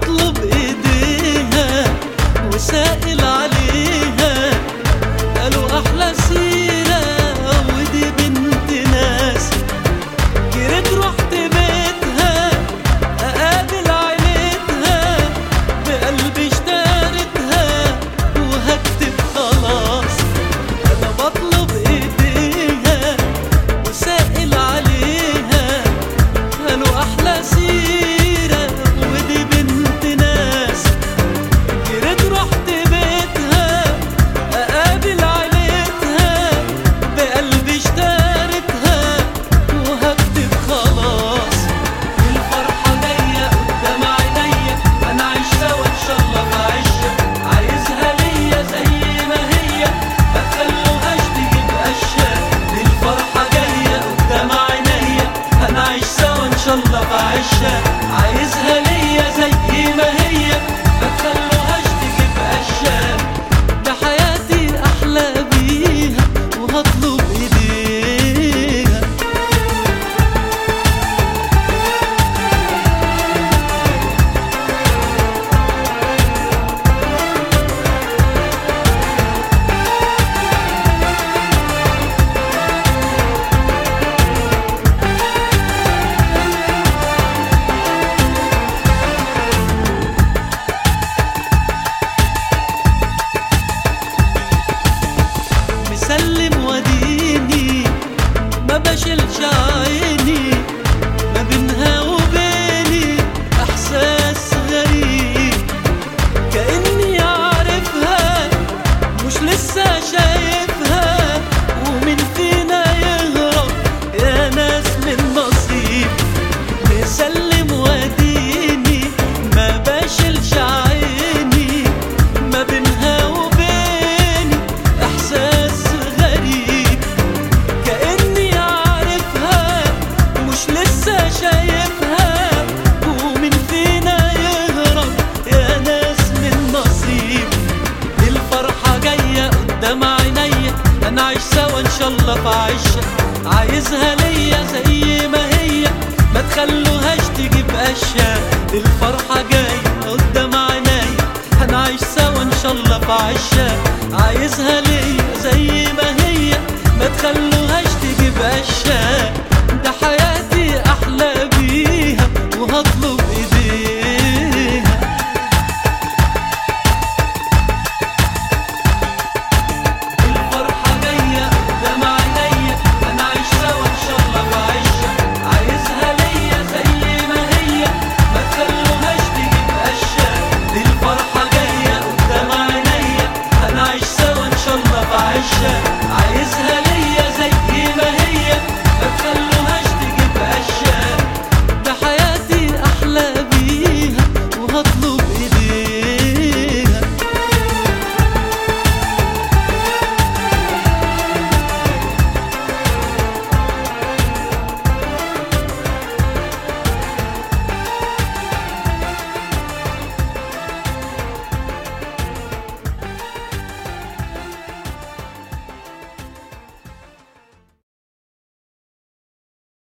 بطلب ايديها وسائل عليها، قالوا احلى سيرة ودي بنت ناس. جريت رحت بيتها اقابل عيلتها، بقلبي اشتريتها وهكتب خلاص. انا بطلب ايديها وسائل عليها، قالوا احلى سيرة ودي بنت ناس. جريت رحت بيتها اقابل عيلتها، بقلبي اشتريتها وهكتب خلاص. الفرحة جاية قدام عينيا، انا عايش سوا ان شاء الله بعيشها، عايزها ليا زي ما هي، ما تخلوهاش تجيب اشياء. الفرحة جاية قدام عينيا، انا عايش سوا ان شاء الله بعيشها، عايزها ليا زي ما هي، ما تخلوهاش تجيب اشياء. ده حياتي احلى بيها وهطلب ايديها. مسلم وديني ما بشيلش عيني، ما بينها وبيني احساس غريب، كأني عارفها مش لسه شايفها. ومين فينا يهرب يا ناس من نصيب؟ مسلم وديني ما بشيلش عيني، ما بينها وبيني احساس غريب، كأني عارفها مش لسه شايفها. ومين فينا يهرب يا ناس من نصيب؟ الفرحة جاية قدام عينيا، انا عايش سوا ان شاء الله بعيشها، عايزها ليا زي ما هي، ما تخلوهاش تجيب اشياء. الفرحة جاية قدام عينيا، انا عايش سوا ان شاء الله بعيشها، عايزها